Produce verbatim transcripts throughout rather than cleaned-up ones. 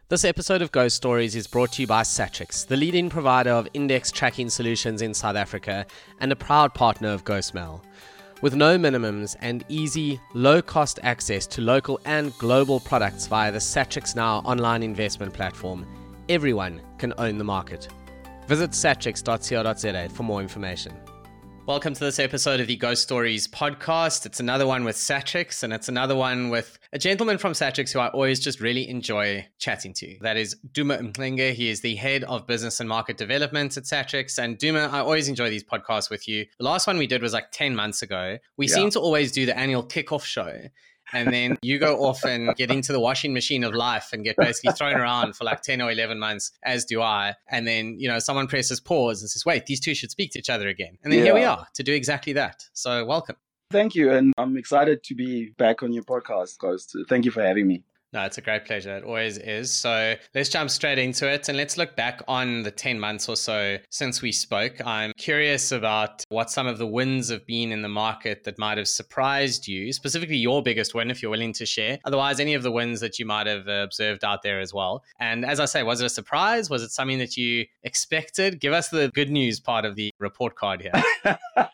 This episode of Ghost Stories is brought to you by Satrix, the leading provider of index tracking solutions in South Africa and a proud partner of GhostMail. With no minimums and easy, low-cost access to local and global products via the Satrix Now online investment platform, everyone can own the market. Visit satrix dot co dot za for more information. Welcome to this episode of the Ghost Stories podcast. It's another one with Satrix, and it's another one with a gentleman from Satrix who I always just really enjoy chatting to. That is Duma Mxenge. He is the head of business and market development at Satrix. And Duma, I always enjoy these podcasts with you. The last one we did was like ten months ago. We yeah. seem to always do the annual kickoff show. And then you go off and get into the washing machine of life and get basically thrown around for like ten or eleven months, as do I. And then, you know, someone presses pause and says, wait, these two should speak to each other again. And then yeah. here we are to do exactly that. So welcome. Thank you. And I'm excited to be back on your podcast, Ghost. Thank you for having me. No, it's a great pleasure. It always is. So let's jump straight into it and let's look back on the ten months or so since we spoke. I'm curious about what some of the wins have been in the market that might have surprised you, specifically your biggest win, if you're willing to share. Otherwise, any of the wins that you might have observed out there as well. And as I say, was it a surprise? Was it something that you expected? Give us the good news part of the report card here.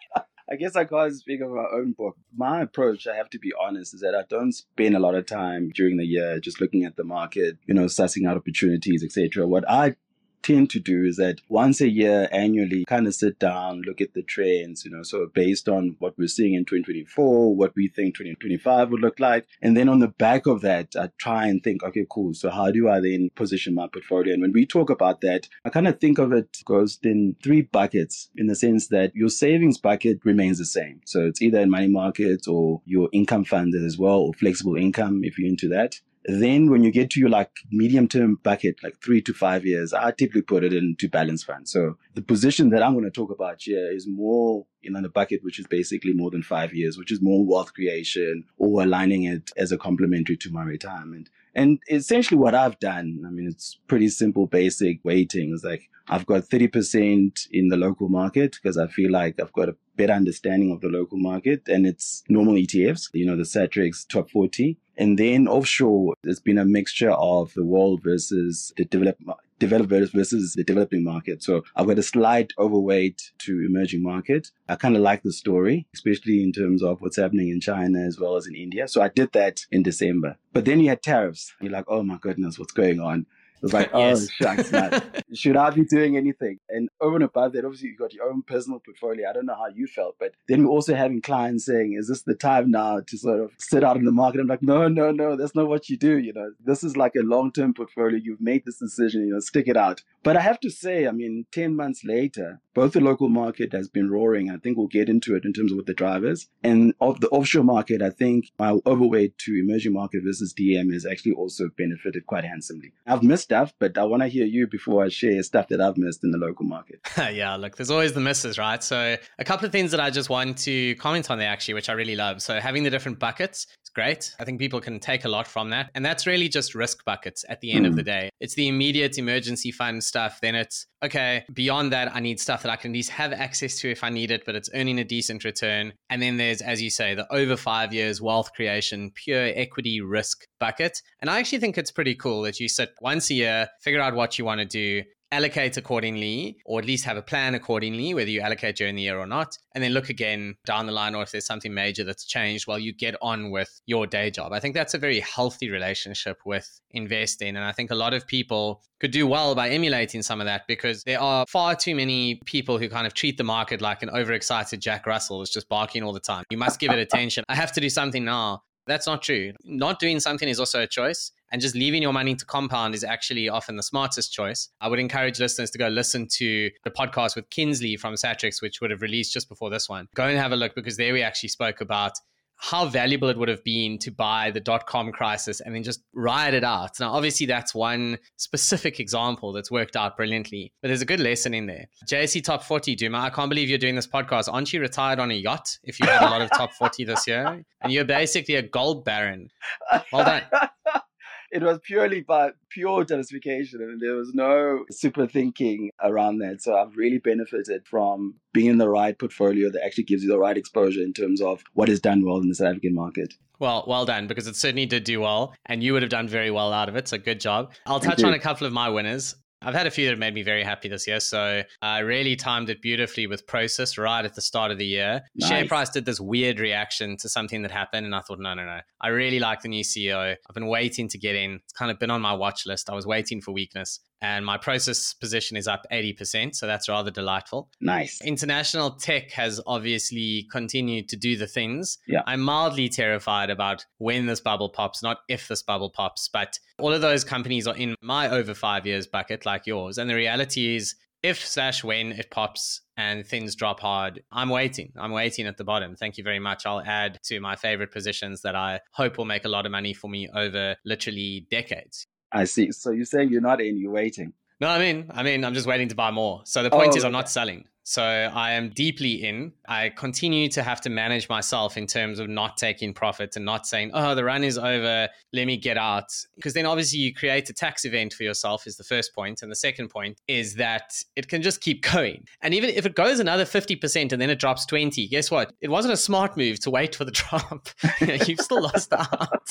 I guess I can't speak of my own book. My approach, I have to be honest, is that I don't spend a lot of time during the year just looking at the market, you know, sussing out opportunities, et cetera. What I tend to do is that once a year, annually, kind of sit down, look at the trends, you know, so based on what we're seeing in twenty twenty-four, what we think twenty twenty-five would look like. And then on the back of that, I try and think, okay, cool. So how do I then position my portfolio? And when we talk about that, I kind of think of it goes in three buckets in the sense that your savings bucket remains the same. So it's either in money markets or your income funds as well, or flexible income if you're into that. Then when you get to your like medium-term bucket, like three to five years, I typically put it into balance funds. So the position that I'm going to talk about here is more in the bucket, which is basically more than five years, which is more wealth creation or aligning it as a complementary to my retirement. And essentially what I've done, I mean, it's pretty simple, basic weighting. It's like I've got thirty percent in the local market because I feel like I've got a better understanding of the local market, and it's normal E T Fs, you know, the Satrix top forty. And then offshore, it's been a mixture of the world versus the developed developers versus the developing market. So I've got a slight overweight to emerging market. I kind of like the story, especially in terms of what's happening in China as well as in India. So I did that in December. But then you had tariffs. You're like, oh my goodness, what's going on? It was like, oh, yes. Shucks, man. Should I be doing anything? And over and above that, obviously, you've got your own personal portfolio. I don't know how you felt, but then we're also having clients saying, is this the time now to sort of sit out in the market? I'm like, no, no, no, that's not what you do. You know, this is like a long-term portfolio. You've made this decision, you know, stick it out. But I have to say, I mean, ten months later, both the local market has been roaring. I think we'll get into it in terms of what the drivers. And of the offshore market, I think my overweight to emerging market versus D M has actually also benefited quite handsomely. I've missed stuff, but I want to hear you before I share stuff that I've missed in the local market. Yeah, look, there's always the misses, right? So a couple of things that I just want to comment on there, actually, which I really love. So having the different buckets, it's great. I think people can take a lot from that. And that's really just risk buckets at the end mm. of the day. It's the immediate emergency fund stuff. Then it's, okay, beyond that, I need stuff that I can at least have access to if I need it, but it's earning a decent return. And then there's, as you say, the over five years wealth creation, pure equity risk bucket. And I actually think it's pretty cool that you sit once a year, figure out what you want to do, allocate accordingly, or at least have a plan accordingly, whether you allocate during the year or not, and then look again down the line, or if there's something major that's changed while you get on with your day job. I think that's a very healthy relationship with investing. And I think a lot of people could do well by emulating some of that, because there are far too many people who kind of treat the market like an overexcited Jack Russell who's just barking all the time. You must give it attention. I have to do something now. That's not true. Not doing something is also a choice. And just leaving your money to compound is actually often the smartest choice. I would encourage listeners to go listen to the podcast with Kinsley from Satrix, which would have released just before this one. Go and have a look, because there we actually spoke about how valuable it would have been to buy the dot-com crisis and then just ride it out. Now, obviously, that's one specific example that's worked out brilliantly, but there's a good lesson in there. J S E Top forty, Duma, I can't believe you're doing this podcast. Aren't you retired on a yacht if you had a lot of Top forty this year? And you're basically a gold baron. Well done. it was purely by pure diversification, and there was no super thinking around that. So I've really benefited from being in the right portfolio that actually gives you the right exposure in terms of what is done well in the South African market. Well, well done, because it certainly did do well, and you would have done very well out of it. So good job. I'll Thank touch you. on a couple of my winners. I've had a few that have made me very happy this year. So I really timed it beautifully with Prosus right at the start of the year. Nice. Share price did this weird reaction to something that happened. And I thought, no, no, no. I really like the new C E O. I've been waiting to get in. It's kind of been on my watch list. I was waiting for weakness. And my Prosus position is up eighty percent. So that's rather delightful. Nice. International tech has obviously continued to do the things. Yeah. I'm mildly terrified about when this bubble pops, not if this bubble pops. But all of those companies are in my over five years bucket like yours. And the reality is if slash when it pops and things drop hard, I'm waiting. I'm waiting at the bottom. Thank you very much. I'll add to my favorite positions that I hope will make a lot of money for me over literally decades. I see. So you're saying you're not in, you're waiting. No, I mean, I mean, I'm just waiting to buy more. So the point Oh, is I'm okay. not selling. So I am deeply in. I continue to have to manage myself in terms of not taking profit and not saying, oh, the run is over, let me get out. Because then obviously you create a tax event for yourself is the first point. And the second point is that it can just keep going. And even if it goes another fifty percent and then it drops twenty, guess what? It wasn't a smart move to wait for the drop. You've still lost out.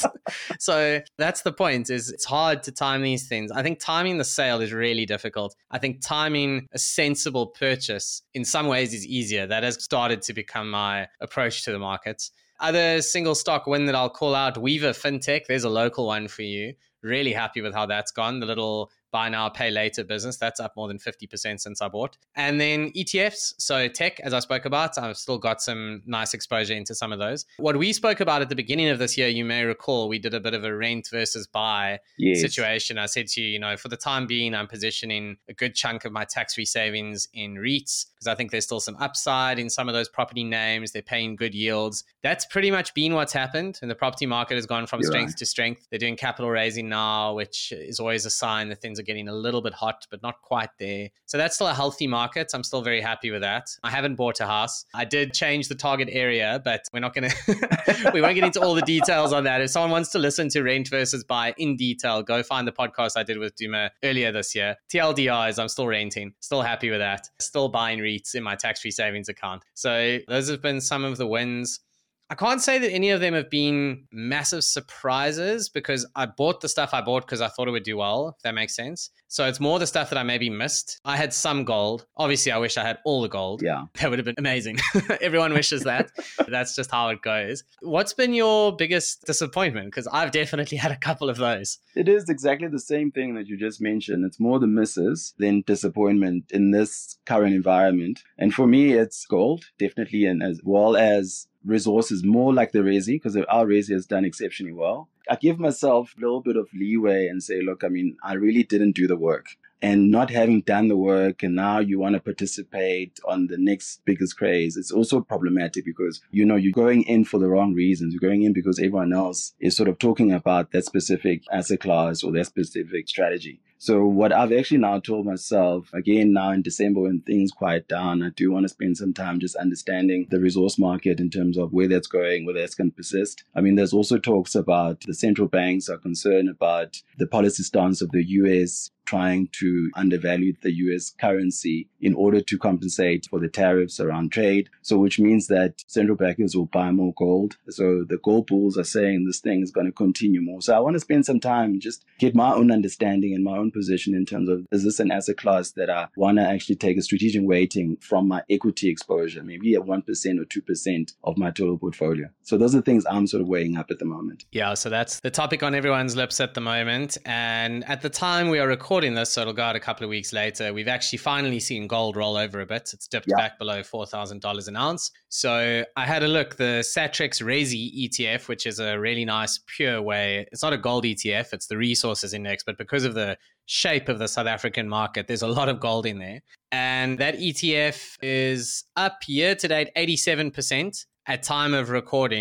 So that's the point, is it's hard to time these things. I think timing the sale is really difficult. I think timing a sensible purchase in some ways is easier. That has started to become my approach to the markets. Other single stock win that I'll call out, Weaver FinTech. There's a local one for you. Really happy with how that's gone. The little buy now, pay later business, that's up more than fifty percent since I bought. And then E T Fs, so tech, as I spoke about, I've still got some nice exposure into some of those. What we spoke about at the beginning of this year, you may recall, we did a bit of a rent versus buy Yes. situation. I said to you, you know, for the time being, I'm positioning a good chunk of my tax-free savings in REITs because I think there's still some upside in some of those property names. They're paying good yields. That's pretty much been what's happened. And the property market has gone from You're strength right. to strength. They're doing capital raising now, which is always a sign that things are getting a little bit hot, but not quite there. So that's still a healthy market. I'm still very happy with that. I haven't bought a house. I did change the target area, but we're not going to, we won't get into all the details on that. If someone wants to listen to rent versus buy in detail, go find the podcast I did with Duma earlier this year. T L D R is I'm still renting, still happy with that. Still buying REITs in my tax-free savings account. So those have been some of the wins. I can't say that any of them have been massive surprises because I bought the stuff I bought because I thought it would do well, if that makes sense. So it's more the stuff that I maybe missed. I had some gold. Obviously, I wish I had all the gold. Yeah. That would have been amazing. Everyone wishes that. That's just how it goes. What's been your biggest disappointment? Because I've definitely had a couple of those. It is exactly the same thing that you just mentioned. It's more the misses than disappointment in this current environment. And for me, it's gold, definitely, and as well as resources, more like the Resi, because our Resi has done exceptionally well. I give myself a little bit of leeway and say, look, I mean, I really didn't do the work. And not having done the work and now you want to participate on the next biggest craze, it's also problematic because, you know, you're going in for the wrong reasons. You're going in because everyone else is sort of talking about that specific asset class or that specific strategy. So what I've actually now told myself, again, now in December when things quiet down, I do want to spend some time just understanding the resource market in terms of where that's going, whether that's going to persist. I mean, there's also talks about the central banks are concerned about the policy stance of the U S trying to undervalue the U S currency in order to compensate for the tariffs around trade. So which means that central bankers will buy more gold. So the gold bulls are saying this thing is going to continue more. So I want to spend some time just get my own understanding and my own position in terms of, is this an asset class that I want to actually take a strategic weighting from my equity exposure, maybe at one percent or two percent of my total portfolio. So those are things I'm sort of weighing up at the moment. Yeah, so that's the topic on everyone's lips at the moment. And at the time we are recording this, so it'll go out a couple of weeks later, we've actually finally seen gold roll over a bit. It's dipped Yeah. back below four thousand dollars an ounce. So I had a look, the Satrix Resi E T F, which is a really nice pure way. It's not a gold E T F, it's the resources index, but because of the shape of the South African market, there's a lot of gold in there. And that E T F is up year to date eighty-seven percent at time of recording.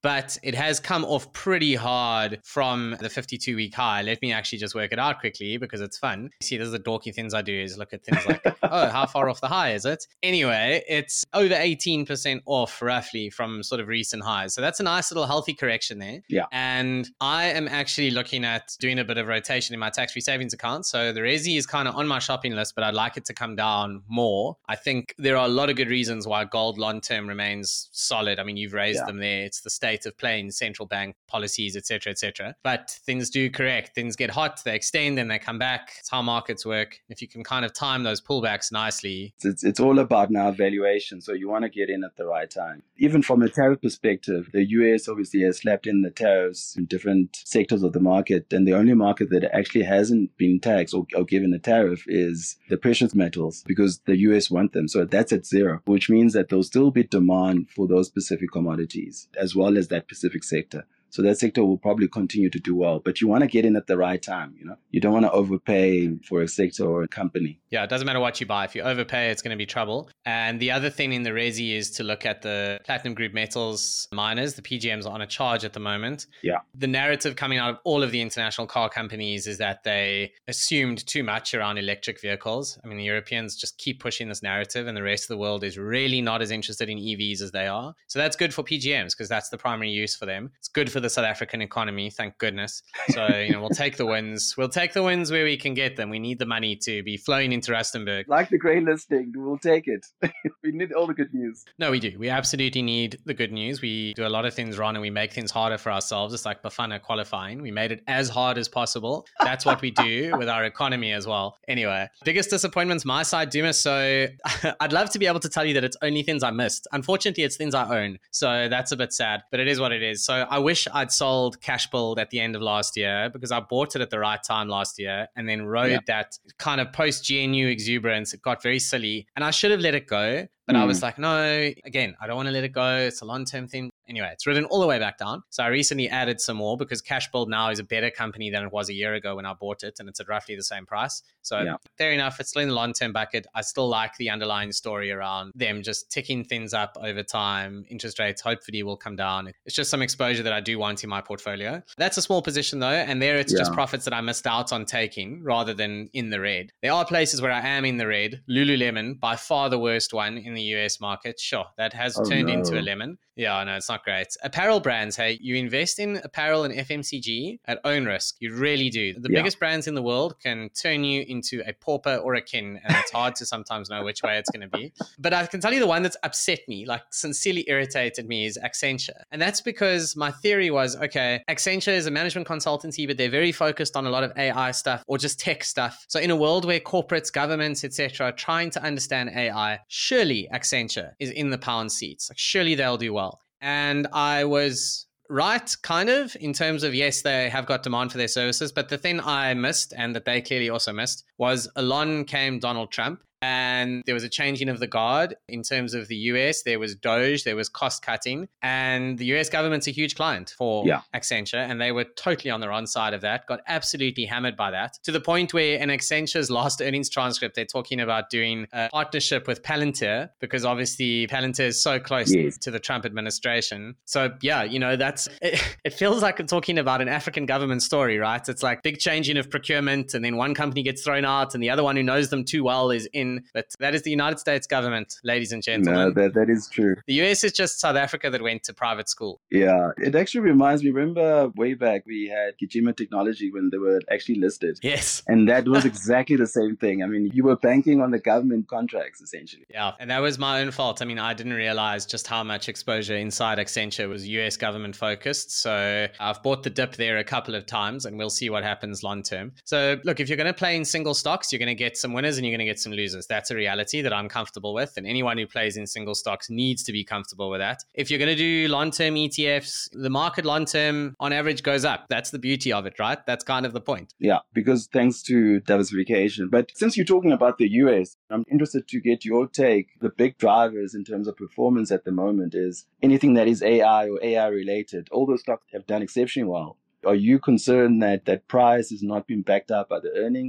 but it has come off pretty hard from the fifty-two week high. Let me actually just work it out quickly because it's fun. See, this is the dorky things I do is look at things like, oh, how far off the high is it? Anyway, it's over eighteen percent off roughly from sort of recent highs. So that's a nice little healthy correction there. Yeah. And I am actually looking at doing a bit of rotation in my tax-free savings account. So the Resi is kind of on my shopping list, but I'd like it to come down more. I think there are a lot of good reasons why gold long-term remains solid. I mean, you've raised yeah. them there. It's the state of play in central bank policies, et cetera, et cetera. But things do correct. Things get hot, they extend, then they come back. It's how markets work. If you can kind of time those pullbacks nicely. It's, it's all about now valuation. So you want to get in at the right time. Even from a tariff perspective, the U S obviously has slapped in the tariffs in different sectors of the market. And the only market that actually hasn't been taxed or, or given a tariff is the precious metals because the U S want them. So that's at zero, which means that there'll still be demand for those specific commodities as well as that specific sector. So that sector will probably continue to do well, but you want to get in at the right time. You know, you don't want to overpay for a sector or a company. Yeah, it doesn't matter what you buy. If you overpay, it's going to be trouble. And the other thing in the Resi is to look at the platinum group metals miners. The P G Ms are on a charge at the moment. Yeah. The narrative coming out of all of the international car companies is that they assumed too much around electric vehicles. I mean, the Europeans just keep pushing this narrative and the rest of the world is really not as interested in E Vs as they are. So that's good for P G Ms because that's the primary use for them. It's good for the South African economy, thank goodness. So, you know, we'll take the wins. We'll take the wins where we can get them. We need the money to be flowing into Rustenburg. Like the grey listing, we'll take it. We need all the good news. No, we do. We absolutely need the good news. We do a lot of things wrong and we make things harder for ourselves. It's like Bafana qualifying. We made it as hard as possible. That's what we do with our economy as well. Anyway, biggest disappointments my side, Dumas. So I'd love to be able to tell you that it's only things I missed. Unfortunately, it's things I own. So that's a bit sad, but it is what it is. So I wish I'd sold Cashbuild at the end of last year because I bought it at the right time last year and then rode yeah. that kind of post-G N U exuberance. It got very silly and I should have let it go. But mm. I was like, no, again, I don't want to let it go. It's a long-term thing. Anyway, it's ridden all the way back down. So I recently added some more because Cashbuild now is a better company than it was a year ago when I bought it. And it's at roughly the same price. So yeah. fair enough. It's still in the long-term bucket. I still like the underlying story around them just ticking things up over time. Interest rates hopefully will come down. It's just some exposure that I do want in my portfolio. That's a small position though. And there it's yeah. just profits that I missed out on taking rather than in the red. There are places where I am in the red. Lululemon, by far the worst one in the U S market. Sure, that has oh, turned no. into a lemon. Yeah, I know, it's not great. Apparel brands, hey, you invest in apparel and F M C G at own risk. You really do. The yeah. biggest brands in the world can turn you into a pauper or a kin, and it's hard to sometimes know which way it's going to be. But I can tell you the one that's upset me, like sincerely irritated me, is Accenture. And that's because my theory was, okay, Accenture is a management consultancy, but they're very focused on a lot of A I stuff or just tech stuff. So in a world where corporates, governments, et cetera are trying to understand A I, surely Accenture is in the pound seats. Like surely they'll do well. And I was right, kind of, in terms of, yes, they have got demand for their services. But the thing I missed, and that they clearly also missed, was along came Donald Trump. And there was a changing of the guard in terms of the U S. There was Doge, there was cost cutting, and the U S government's a huge client for yeah. Accenture, and they were totally on the wrong side of that, got absolutely hammered by that, to the point where in Accenture's last earnings transcript, they're talking about doing a partnership with Palantir, because obviously Palantir is so close yes. to the Trump administration. So yeah, you know, that's, it, it feels like I'm talking about an African government story, right? It's like big changing of procurement, and then one company gets thrown out, and the other one who knows them too well is in. But that is the United States government, ladies and gentlemen. No, that, that is true. The U S is just South Africa that went to private school. Yeah, it actually reminds me, remember way back we had Kijima Technology when they were actually listed. Yes. And that was exactly the same thing. I mean, you were banking on the government contracts, essentially. Yeah, and that was my own fault. I mean, I didn't realize just how much exposure inside Accenture was U S government focused. So I've bought the dip there a couple of times, and we'll see what happens long term. So look, if you're going to play in single stocks, you're going to get some winners and you're going to get some losers. That's a reality that I'm comfortable with. And anyone who plays in single stocks needs to be comfortable with that. If you're going to do long-term E T Fs, the market long-term on average goes up. That's the beauty of it, right? That's kind of the point. Yeah, because thanks to diversification. But since you're talking about the U S, I'm interested to get your take. The big drivers in terms of performance at the moment is anything that is A I or A I related. All those stocks have done exceptionally well. Are you concerned that that price has not been backed up by the earnings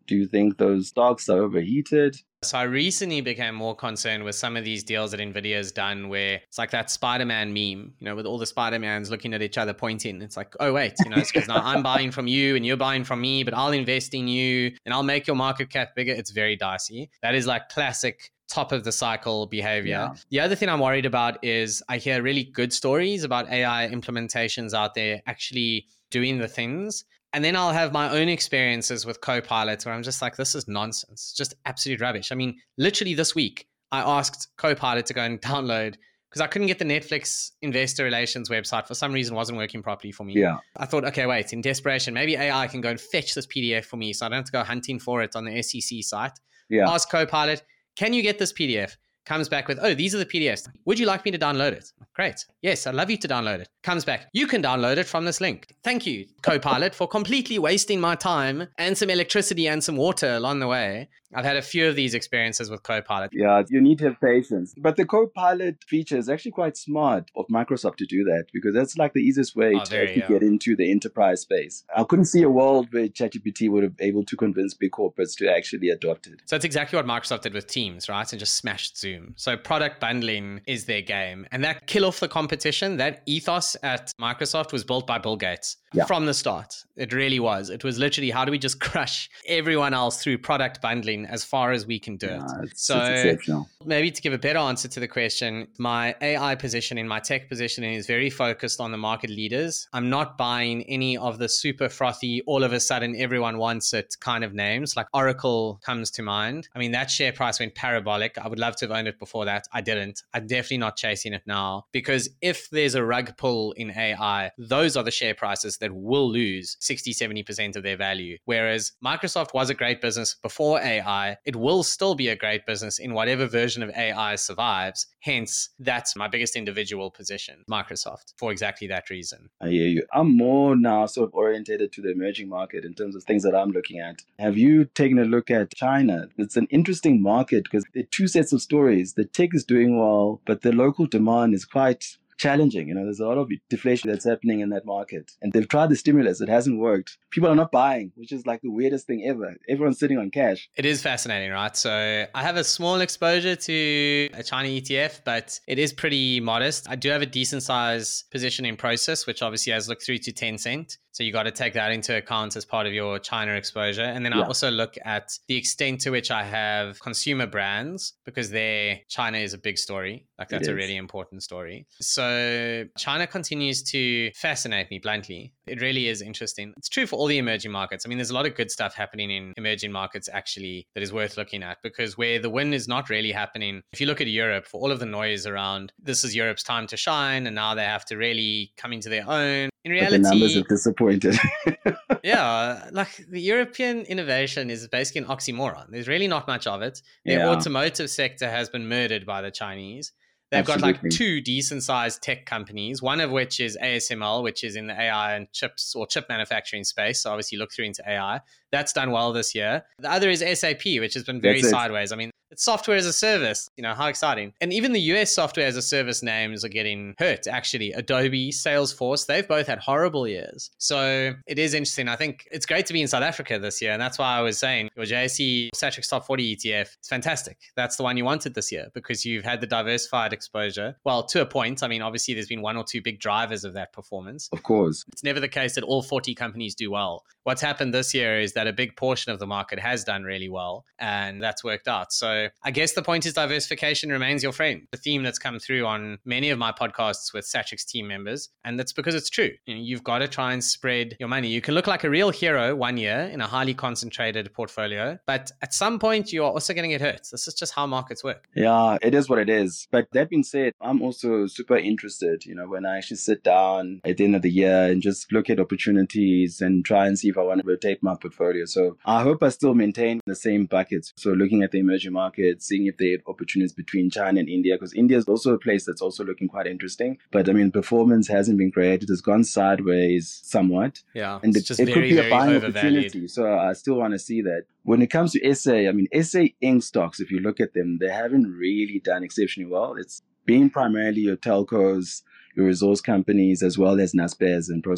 Do you think those stocks are overheated? So I recently became more concerned with some of these deals that Nvidia has done where it's like that Spider-Man meme, you know, with all the Spider-Mans looking at each other pointing. It's like, oh, wait, you know, it's because now I'm buying from you and you're buying from me, but I'll invest in you and I'll make your market cap bigger. It's very dicey. That is like classic top of the cycle behavior. Yeah. The other thing I'm worried about is I hear really good stories about A I implementations out there actually doing the things. And then I'll have my own experiences with Copilot where I'm just like, this is nonsense, just absolute rubbish. I mean, literally this week, I asked Copilot to go and download because I couldn't get the Netflix investor relations website. For some reason, wasn't working properly for me. Yeah. I thought, okay, wait, in desperation, maybe A I can go and fetch this P D F for me so I don't have to go hunting for it on the S E C site. Yeah. Ask Copilot, can you get this P D F? Comes back with, oh, these are the P D Fs. Would you like me to download it? Great. Yes, I'd love you to download it. Comes back, you can download it from this link. Thank you, Copilot, for completely wasting my time and some electricity and some water along the way. I've had a few of these experiences with Copilot. Yeah, you need to have patience. But the Copilot feature is actually quite smart of Microsoft to do that because that's like the easiest way oh, to very, actually yeah. get into the enterprise space. I couldn't see a world where ChatGPT would have been able to convince big corporates to actually adopt it. So it's exactly what Microsoft did with Teams, right? And just smashed Zoom. So product bundling is their game. And that kill off the competition, that ethos at Microsoft was built by Bill Gates. Yeah. From the start. It really was. It was literally, how do we just crush everyone else through product bundling as far as we can do it? Yeah, it's, so it's exceptional. Maybe to give a better answer to the question, my A I positioning, my tech positioning is very focused on the market leaders. I'm not buying any of the super frothy, all of a sudden everyone wants it kind of names. Like Oracle comes to mind. I mean, that share price went parabolic. I would love to have owned it before that. I didn't. I'm definitely not chasing it now because if there's a rug pull in A I, those are the share prices that will lose sixty, seventy percent of their value. Whereas Microsoft was a great business before A I. It will still be a great business in whatever version of A I survives. Hence, that's my biggest individual position, Microsoft, for exactly that reason. I hear you. I'm more now sort of orientated to the emerging market in terms of things that I'm looking at. Have you taken a look at China? It's an interesting market because there are two sets of stories. The tech is doing well, but the local demand is quite challenging. You know, there's a lot of deflation that's happening in that market. And they've tried the stimulus. It hasn't worked. People are not buying, which is like the weirdest thing ever. Everyone's sitting on cash. It is fascinating, right? So I have a small exposure to a China E T F, but it is pretty modest. I do have a decent size position in Prosus, which obviously has looked through to Tencent. So you got to take that into account as part of your China exposure. And then yeah. I also look at the extent to which I have consumer brands because there China is a big story. Like that's a really important story. So China continues to fascinate me bluntly. It really is interesting. It's true for all the emerging markets. I mean, there's a lot of good stuff happening in emerging markets actually that is worth looking at because where the win is not really happening. If you look at Europe, for all of the noise around, this is Europe's time to shine and now they have to really come into their own. In reality, but the numbers have disappointed. yeah, like the European innovation is basically an oxymoron. There's really not much of it. Their yeah. automotive sector has been murdered by the Chinese. They've Absolutely. got like two decent sized tech companies, one of which is A S M L, which is in the A I and chips or chip manufacturing space. So obviously look through into A I. That's done well this year. The other is S A P, which has been very That's sideways. It. I mean, it's software as a service. You know, how exciting. And even the U S software as a service names are getting hurt, actually. Adobe, Salesforce, they've both had horrible years. So it is interesting. I think it's great to be in South Africa this year. And that's why I was saying your J S E Satrix Top forty E T F, it's fantastic. That's the one you wanted this year because you've had the diversified exposure. Well, to a point. I mean, obviously there's been one or two big drivers of that performance. Of course. It's never the case that all forty companies do well. What's happened this year is that a big portion of the market has done really well and that's worked out. So I guess the point is diversification remains your friend. The theme that's come through on many of my podcasts with Satrix team members, and that's because it's true. You know, you've got to try and spread your money. You can look like a real hero one year in a highly concentrated portfolio, but at some point you are also going to get hurt. This is just how markets work. Yeah, it is what it is. But that being said, I'm also super interested, you know, when I actually sit down at the end of the year and just look at opportunities and try and see if I want to rotate my portfolio. So I hope I still maintain the same buckets. So looking at the emerging markets, seeing if there are opportunities between China and India, because India is also a place that's also looking quite interesting. But I mean, performance hasn't been great. It has gone sideways somewhat. Yeah, and it's it, just it very, could be a very buying overvalued. opportunity. So I still want to see that. When it comes to S A, I mean, S A Inc stocks, if you look at them, they haven't really done exceptionally well. It's been primarily your telcos, your resource companies, as well as Naspers and Prosus.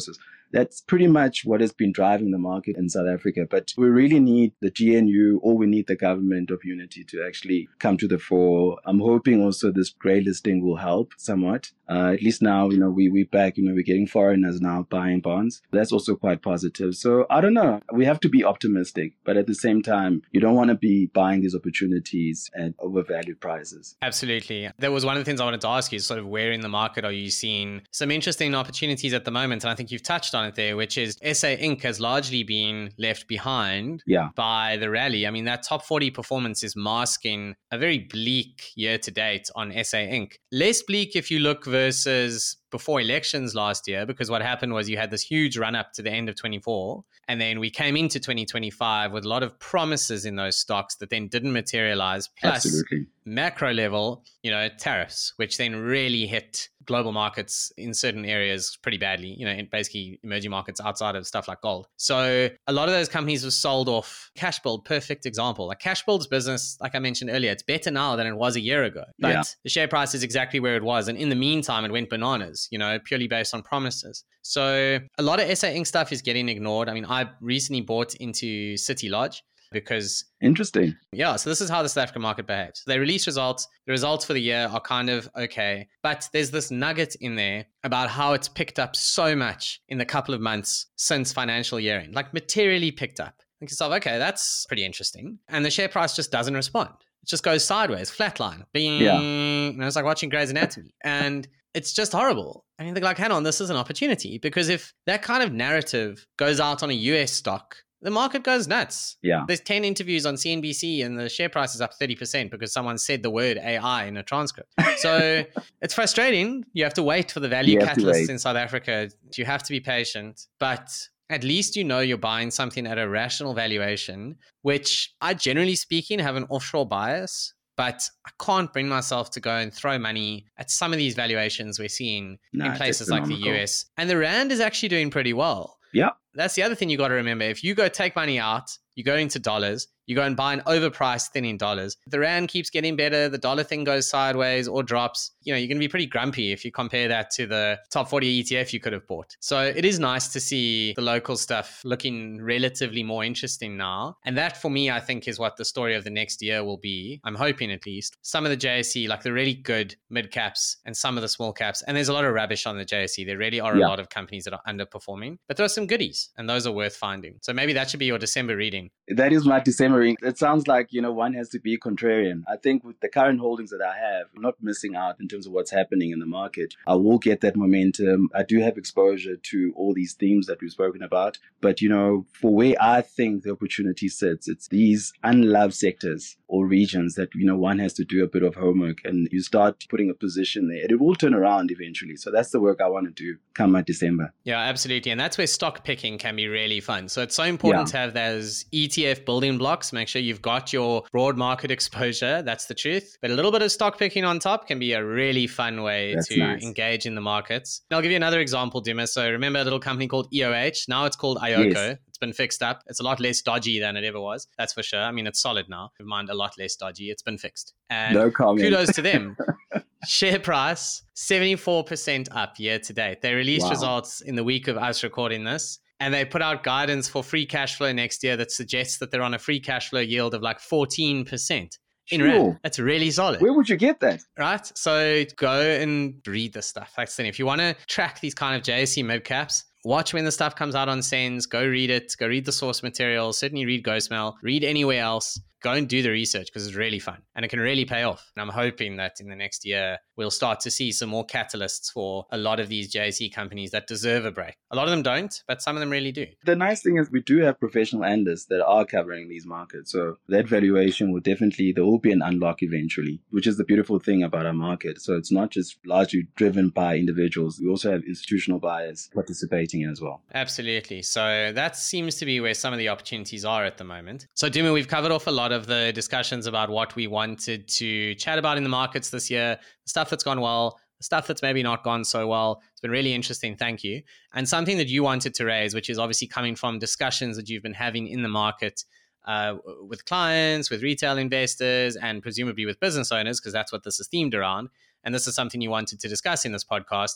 That's pretty much what has been driving the market in South Africa. But we really need the G N U, or we need the government of unity to actually come to the fore. I'm hoping also this grey listing will help somewhat. Uh, at least now, you know, we, we're back, you know, we're getting foreigners now buying bonds. That's also quite positive. So I don't know. We have to be optimistic, but at the same time, you don't want to be buying these opportunities at overvalued prices. Absolutely. That was one of the things I wanted to ask you, sort of where in the market are you seeing some interesting opportunities at the moment? And I think you've touched on it there, which is S A Inc has largely been left behind yeah. by the rally. I mean, that top forty performance is masking a very bleak year to date on S A Inc. Less bleak if you look versus before elections last year, because what happened was you had this huge run up to the end of twenty-four. And then we came into twenty twenty-five with a lot of promises in those stocks that then didn't materialize. Plus, Absolutely. macro level, you know, tariffs, which then really hit global markets in certain areas pretty badly, you know, in basically emerging markets outside of stuff like gold. So a lot of those companies were sold off. Cashbuild, perfect example. Like Cashbuild's business, like I mentioned earlier, it's better now than it was a year ago. But yeah. the share price is exactly where it was. And in the meantime, it went bananas, you know, purely based on promises. So a lot of S A Inc stuff is getting ignored. I mean, I recently bought into City Lodge because... Interesting. Yeah, so this is how the South African market behaves. They release results. The results for the year are kind of okay. But there's this nugget in there about how it's picked up so much in the couple of months since financial year end, like materially picked up. Think to yourself, okay, that's pretty interesting. And the share price just doesn't respond. It just goes sideways, flatline. Bing. Yeah. And it's like watching Grey's Anatomy. And it's just horrible. I mean, they're like, hang on, this is an opportunity. Because if that kind of narrative goes out on a U S stock, the market goes nuts. Yeah. There's ten interviews on C N B C and the share price is up thirty percent because someone said the word A I in a transcript. So it's frustrating. You have to wait for the value catalysts in South Africa. You have to be patient, but at least you know you're buying something at a rational valuation, which I generally speaking have an offshore bias. But I can't bring myself to go and throw money at some of these valuations we're seeing no, in places like the U S. And the Rand is actually doing pretty well. Yeah. That's the other thing you got to remember. If you go take money out, you go into dollars, you go and buy an overpriced thing in dollars. The Rand keeps getting better. The dollar thing goes sideways or drops. You know, you're going to be pretty grumpy if you compare that to the top forty E T F you could have bought. So it is nice to see the local stuff looking relatively more interesting now. And that for me, I think is what the story of the next year will be. I'm hoping at least. Some of the J S E, like the really good mid caps and some of the small caps. And there's a lot of rubbish on the J S E. There really are yeah. a lot of companies that are underperforming. But there are some goodies and those are worth finding. So maybe that should be your December reading. That is my December reading. It sounds like, you know, one has to be contrarian. I think with the current holdings that I have, I'm not missing out in terms of what's happening in the market. I will get that momentum. I do have exposure to all these themes that we've spoken about. But, you know, for where I think the opportunity sits, it's these unloved sectors or regions that, you know, one has to do a bit of homework and you start putting a position there. It will turn around eventually. So that's the work I want to do come my December. Yeah, absolutely. And that's where stock picking can be really fun. So it's so important yeah. to have those E T F building blocks. Make sure you've got your broad market exposure. That's the truth. But a little bit of stock picking on top can be a really fun way that's to nice. engage in the markets. And I'll give you another example, Duma. So remember a little company called E O H? Now it's called Ioko. Yes. It's been fixed up. It's a lot less dodgy than it ever was. That's for sure. I mean, it's solid now. Never mind, a lot less dodgy. It's been fixed. And no comment. Kudos to them. Share price, seventy-four percent up year to date. They released wow. results in the week of us recording this. And they put out guidance for free cash flow next year that suggests that they're on a free cash flow yield of like fourteen percent. In sure. Rand. That's really solid. Where would you get that? Right? So go and read the stuff. Like I said, if you want to track these kind of J S E mid caps, watch when the stuff comes out on Sens. Go read it. Go read the source material. Certainly read GoSmell. Read anywhere else. Go and do the research because it's really fun and it can really pay off. And I'm hoping that in the next year, we'll start to see some more catalysts for a lot of these J S E companies that deserve a break. A lot of them don't, but some of them really do. The nice thing is we do have professional analysts that are covering these markets. So that valuation will definitely, there will be an unlock eventually, which is the beautiful thing about our market. So it's not just largely driven by individuals. We also have institutional buyers participating as well. Absolutely. So that seems to be where some of the opportunities are at the moment. So Duma, we've covered off a lot of the discussions about what we wanted to chat about in the markets this year, the stuff that's gone well, the stuff that's maybe not gone so well. It's been really interesting. Thank you. And something that you wanted to raise, which is obviously coming from discussions that you've been having in the market uh, with clients, with retail investors, and presumably with business owners, because that's what this is themed around. And this is something you wanted to discuss in this podcast,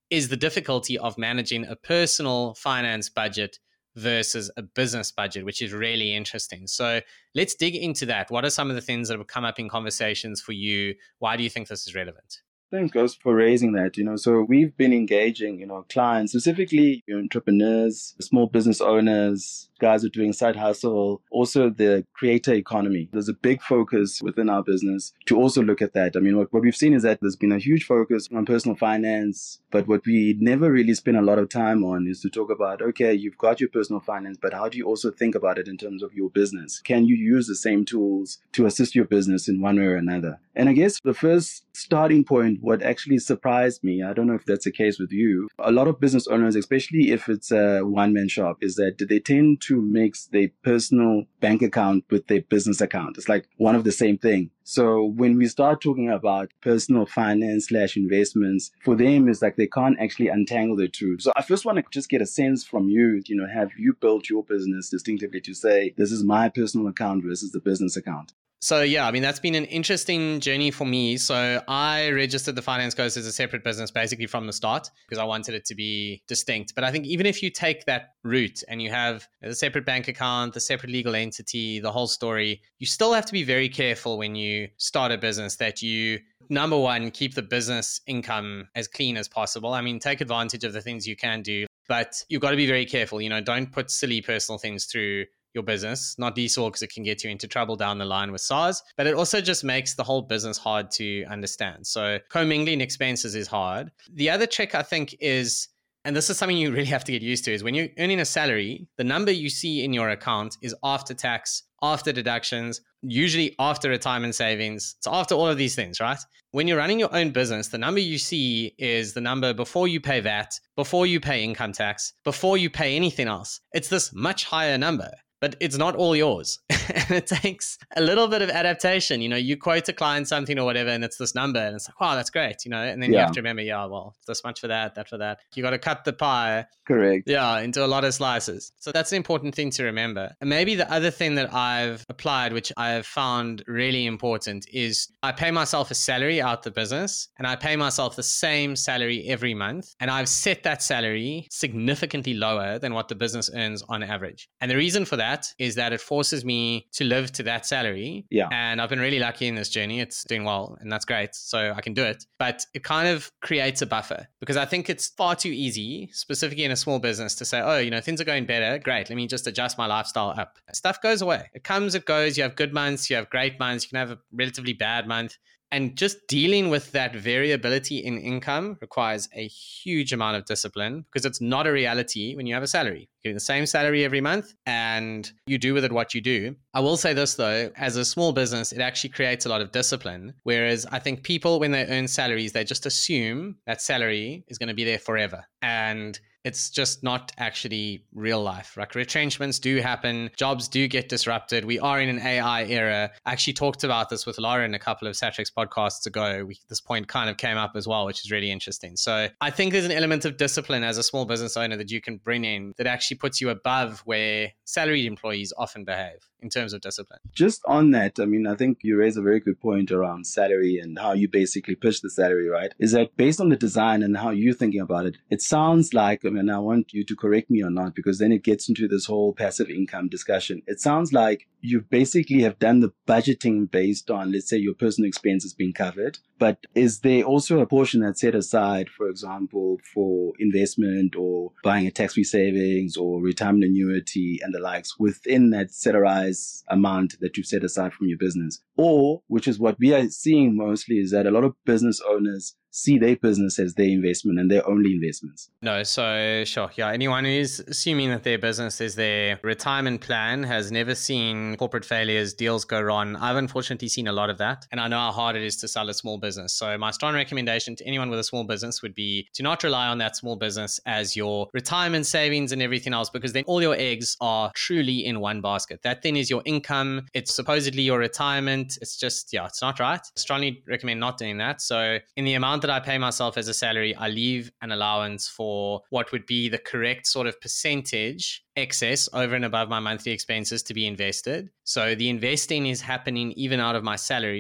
is the difficulty of managing a personal finance budget versus a business budget, which is really interesting. So let's dig into that. What are some of the things that have come up in conversations for you? Why do you think this is relevant? Thanks, Ghost, for raising that. You know, so we've been engaging, you know, clients, specifically you know, entrepreneurs, small business owners, guys who are doing side hustle, also the creator economy. There's a big focus within our business to also look at that. I mean, what, what we've seen is that there's been a huge focus on personal finance, but what we never really spend a lot of time on is to talk about, okay, you've got your personal finance, but how do you also think about it in terms of your business? Can you use the same tools to assist your business in one way or another? And I guess the first starting point, what actually surprised me, I don't know if that's the case with you, a lot of business owners, especially if it's a one-man shop, is that they tend to mix their personal bank account with their business account. It's like one of the same thing. So when we start talking about personal finance slash investments, for them, it's like they can't actually untangle the two. So I first want to just get a sense from you, you know, have you built your business distinctively to say, this is my personal account versus the business account? So yeah, I mean, that's been an interesting journey for me. So I registered the Finance Coast as a separate business basically from the start because I wanted it to be distinct. But I think even if you take that route and you have a separate bank account, the separate legal entity, the whole story, you still have to be very careful when you start a business that you, number one, keep the business income as clean as possible. I mean, take advantage of the things you can do, but you've got to be very careful. You know, don't put silly personal things through your business, not diesel because it can get you into trouble down the line with S A R S, but it also just makes the whole business hard to understand. So commingling expenses is hard. The other trick I think is, and this is something you really have to get used to, is when you're earning a salary, the number you see in your account is after tax, after deductions, usually after retirement savings. It's after all of these things, right? When you're running your own business, the number you see is the number before you pay V A T, before you pay income tax, before you pay anything else. It's this much higher number. But it's not all yours. And it takes a little bit of adaptation. You know, you quote a client something or whatever, and it's this number, and it's like, wow, that's great. You know, and then yeah. you have to remember, yeah, well, this much for that, that for that. You got to cut the pie. Correct. Yeah, into a lot of slices. So that's an important thing to remember. And maybe the other thing that I've applied, which I have found really important, is I pay myself a salary out the business, and I pay myself the same salary every month. And I've set that salary significantly lower than what the business earns on average. And the reason for that is that it forces me to live to that salary. Yeah. And I've been really lucky in this journey. It's doing well, and that's great. So I can do it. But it kind of creates a buffer because I think it's far too easy, specifically in a small business, to say, oh, you know, things are going better. Great. Let me just adjust my lifestyle up. Stuff goes away. It comes, it goes. You have good months. You have great months. You can have a relatively bad month. And just dealing with that variability in income requires a huge amount of discipline because it's not a reality when you have a salary. You're getting the same salary every month and you do with it what you do. I will say this though, as a small business, it actually creates a lot of discipline. Whereas I think people, when they earn salaries, they just assume that salary is going to be there forever. And it's just not actually real life. Like retrenchments do happen. Jobs do get disrupted. We are in an A I era. I actually talked about this with Lauren a couple of Satrix podcasts ago. We, this point kind of came up as well, which is really interesting. So I think there's an element of discipline as a small business owner that you can bring in that actually puts you above where salaried employees often behave in terms of discipline. Just on that, I mean, I think you raise a very good point around salary and how you basically pitch the salary, right? Is that based on the design and how you're thinking about it, it sounds like, I mean, I want you to correct me or not, because then it gets into this whole passive income discussion. It sounds like you basically have done the budgeting based on, let's say, your personal expenses being covered. But is there also a portion that's set aside, for example, for investment or buying a tax-free savings or retirement annuity and the likes within that set-aside amount that you've set aside from your business? Or, which is what we are seeing mostly, is that a lot of business owners see their business as their investment and their only investments. No, so sure. Yeah, anyone who's assuming that their business is their retirement plan has never seen corporate failures, deals go wrong. I've unfortunately seen a lot of that. And I know how hard it is to sell a small business. So my strong recommendation to anyone with a small business would be to not rely on that small business as your retirement savings and everything else, because then all your eggs are truly in one basket. That then is your income. It's supposedly your retirement. It's just, yeah, it's not right. I strongly recommend not doing that. So in the amount that I pay myself as a salary, I leave an allowance for what would be the correct sort of percentage excess over and above my monthly expenses to be invested. So the investing is happening even out of my salary.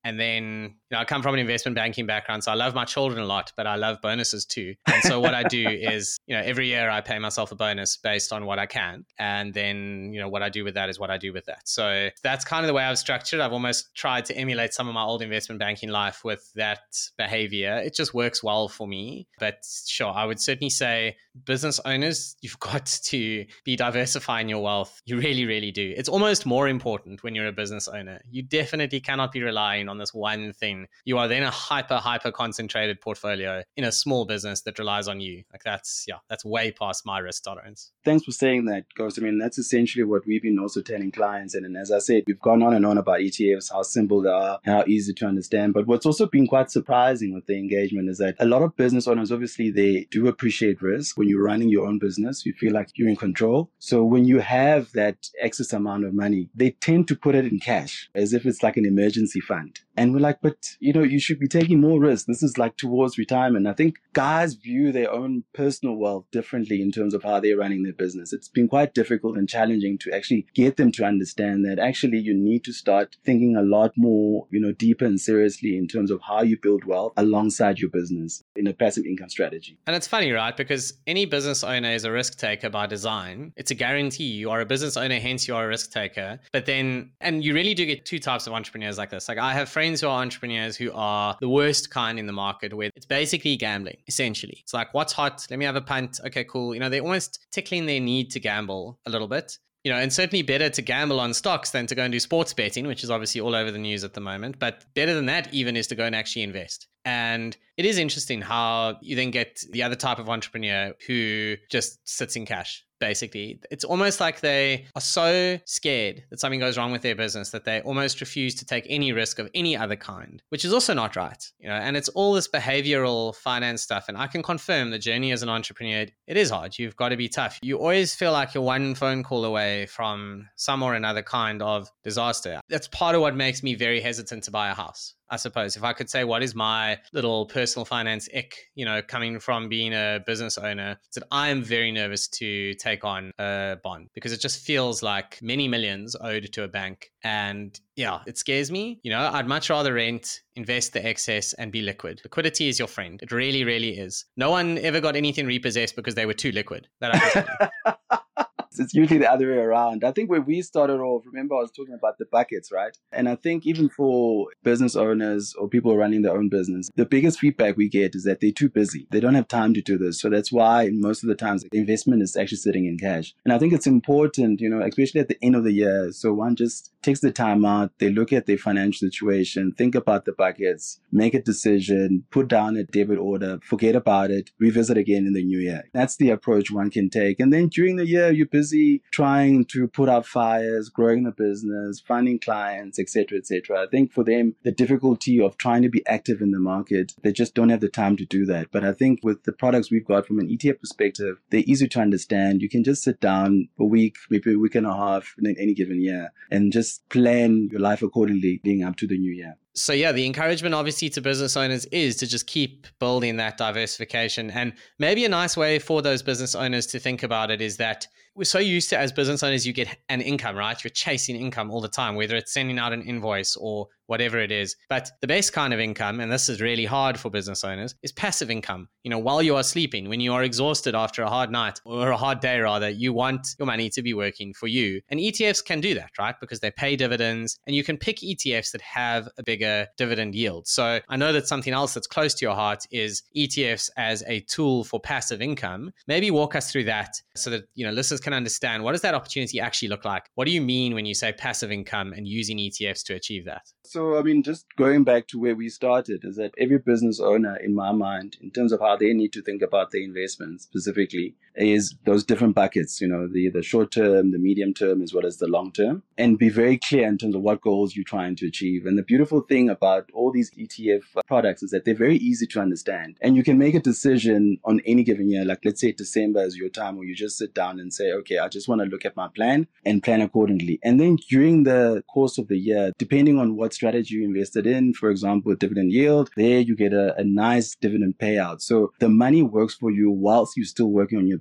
And then, you know, I come from an investment banking background, so I love my children a lot, but I love bonuses too. And so what I do is, you know, every year I pay myself a bonus based on what I can. And then, you know, what I do with that is what I do with that. So that's kind of the way I've structured. I've almost tried to emulate some of my old investment banking life with that behavior. It just works well for me. But sure, I would certainly say business owners, you've got to be diversifying your wealth. You really, really do. It's almost more important when you're a business owner. You definitely cannot be relying on this one thing. You are then a hyper, hyper concentrated portfolio in a small business that relies on you. Like that's, yeah, that's way past my risk tolerance. Thanks for saying that, Ghost. I mean, that's essentially what we've been also telling clients. And, and as I said, we've gone on and on about E T Fs, how simple they are, how easy to understand. But what's also been quite surprising with the engagement is that a lot of business owners, obviously, they do appreciate risk. When you're running your own business, you feel like you're in control. So when you have that excess amount of money, they tend to put it in cash as if it's like an emergency fund. And we're like, but, you know, you should be taking more risk. This is like towards retirement. I think guys view their own personal wealth differently in terms of how they're running their business. It's been quite difficult and challenging to actually get them to understand that actually you need to start thinking a lot more, you know, deeper and seriously in terms of how you build wealth alongside your business in a passive income strategy. And it's funny, right? Because any business owner is a risk taker by design. It's a guarantee. You are a business owner, hence you are a risk taker. But then, and you really do get two types of entrepreneurs like this. Like I have friends who are entrepreneurs who are the worst kind in the market, where it's basically gambling, essentially. It's like, what's hot? Let me have a punt. Okay, cool. You know, they're almost tickling their need to gamble a little bit. You know, and certainly better to gamble on stocks than to go and do sports betting, which is obviously all over the news at the moment. But better than that even is to go and actually invest. And it is interesting how you then get the other type of entrepreneur who just sits in cash. Basically, it's almost like they are so scared that something goes wrong with their business that they almost refuse to take any risk of any other kind, which is also not right. You know, and it's all this behavioral finance stuff. And I can confirm the journey as an entrepreneur, it is hard. You've got to be tough. You always feel like you're one phone call away from some or another kind of disaster. That's part of what makes me very hesitant to buy a house. I suppose if I could say what is my little personal finance ick, you know, coming from being a business owner, is that I am very nervous to take on a bond because it just feels like many millions owed to a bank. And yeah, it scares me. You know, I'd much rather rent, invest the excess and be liquid. Liquidity is your friend. It really, really is. No one ever got anything repossessed because they were too liquid. That I can tell you. It's usually the other way around. I think when we started off, remember I was talking about the buckets, right? And I think even for business owners or people running their own business, the biggest feedback we get is that they're too busy. They don't have time to do this. So that's why most of the times the investment is actually sitting in cash. And I think it's important, you know, especially at the end of the year. So one just takes the time out. They look at their financial situation, think about the buckets, make a decision, put down a debit order, forget about it, revisit again in the new year. That's the approach one can take. And then during the year, you're busy trying to put out fires, growing the business, finding clients, et cetera, et cetera. I think for them, the difficulty of trying to be active in the market, they just don't have the time to do that. But I think with the products we've got from an E T F perspective, they're easy to understand. You can just sit down a week, maybe a week and a half in any given year and just plan your life accordingly leading up to the new year. So yeah, the encouragement obviously to business owners is to just keep building that diversification. And maybe a nice way for those business owners to think about it is that we're so used to, as business owners, you get an income, right? You're chasing income all the time, whether it's sending out an invoice or whatever it is. But the best kind of income, and this is really hard for business owners, is passive income. You know, while you are sleeping, when you are exhausted after a hard night or a hard day rather, you want your money to be working for you. And E T Fs can do that, right? Because they pay dividends and you can pick E T Fs that have a bigger dividend yield. So I know that something else that's close to your heart is E T Fs as a tool for passive income. Maybe walk us through that so that, you know, listeners can understand, what does that opportunity actually look like? What do you mean when you say passive income and using E T Fs to achieve that? So, I mean, just going back to where we started, is that every business owner, in my mind, in terms of how they need to think about their investments specifically, is those different buckets, you know, the, the short term, the medium term, as well as the long term, and be very clear in terms of what goals you're trying to achieve. And the beautiful thing about all these E T F products is that they're very easy to understand. And you can make a decision on any given year, like let's say December is your time where you just sit down and say, okay, I just want to look at my plan and plan accordingly. And then during the course of the year, depending on what strategy you invested in, for example, dividend yield, there you get a, a nice dividend payout. So the money works for you whilst you're still working on your business.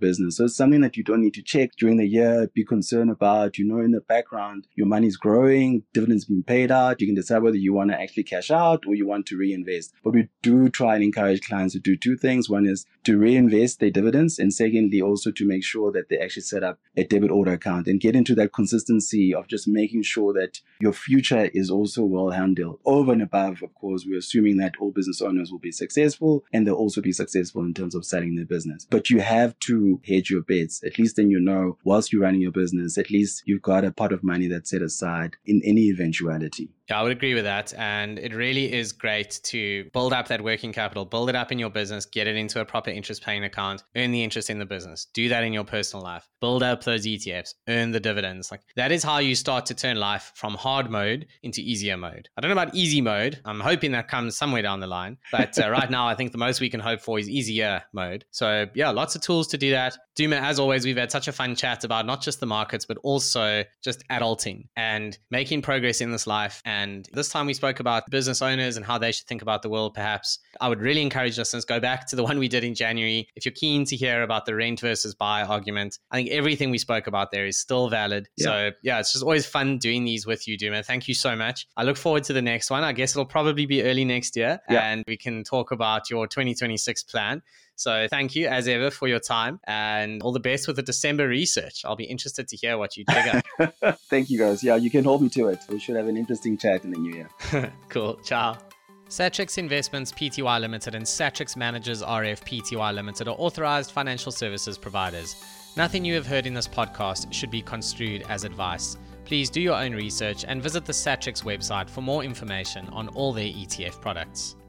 business. So it's something that you don't need to check during the year, be concerned about. You know, in the background, your money's growing, dividends being paid out. You can decide whether you want to actually cash out or you want to reinvest. But we do try and encourage clients to do two things. One is to reinvest their dividends, and secondly, also to make sure that they actually set up a debit order account and get into that consistency of just making sure that your future is also well handled. Over and above, of course, we're assuming that all business owners will be successful and they'll also be successful in terms of selling their business. But you have to hedge your bets. At least then you know, whilst you're running your business, at least you've got a pot of money that's set aside in any eventuality. Yeah, I would agree with that. And it really is great to build up that working capital, build it up in your business, get it into a proper interest paying account, earn the interest in the business, do that in your personal life, build up those E T Fs, earn the dividends. Like that is how you start to turn life from hard mode into easier mode. I don't know about easy mode. I'm hoping that comes somewhere down the line. But uh, right now, I think the most we can hope for is easier mode. So yeah, lots of tools to do that. Duma, as always, we've had such a fun chat about not just the markets, but also just adulting and making progress in this life. And this time we spoke about business owners and how they should think about the world, perhaps. I would really encourage listeners, go back to the one we did in January. If you're keen to hear about the rent versus buy argument, I think everything we spoke about there is still valid. Yeah. So yeah, it's just always fun doing these with you, Duma. Thank you so much. I look forward to the next one. I guess it'll probably be early next year yeah. and we can talk about your twenty twenty-six plan. So thank you as ever for your time and all the best with the December research. I'll be interested to hear what you dig up. Thank you guys. Yeah, you can hold me to it. We should have an interesting chat in the new year. Cool. Ciao. Satrix Investments Pty Limited and Satrix Managers R F Pty Limited are authorized financial services providers. Nothing you have heard in this podcast should be construed as advice. Please do your own research and visit the Satrix website for more information on all their E T F products.